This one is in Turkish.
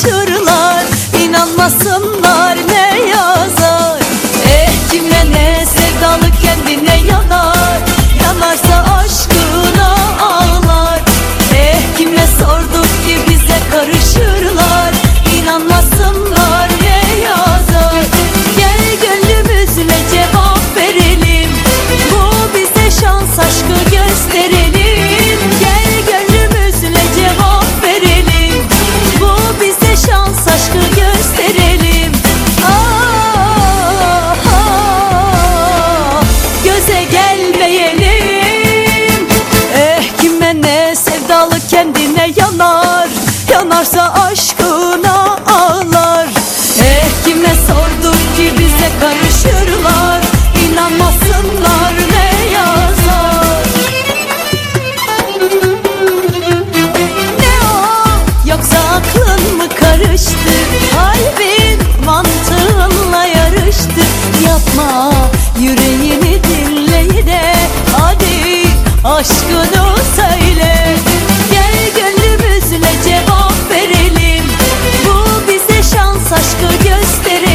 karışırlar. İnanmasınlar ne yazar. Kimle ne sevdalı kendine yanar. Yanarsa aşkına ağlar. Kimle sorduk ki bize karışırlar. İnanmasınlar ne yazar. Gel gönlümüzle cevap verelim. Bu bize şans, aşkı gösterelim. Gel gönlümüzle cevap verelim. Bu bize şans, aşkı gösterelim. Göze gelmeyelim. Kime ne sevdalı kendine yanar. Yanarsa aşkına ağlar. Kime sorduk ki bize karışırlar. İnanmasınlar ne yazar. Ne o? Yoksa aklın mı karıştı? Kalbin mantığınla yarıştı. Yapma, yüreğini dinle de hadi aşkını söyle. Gel gönlümüzle cevap verelim. Bu bize şans, aşkı gösterelim.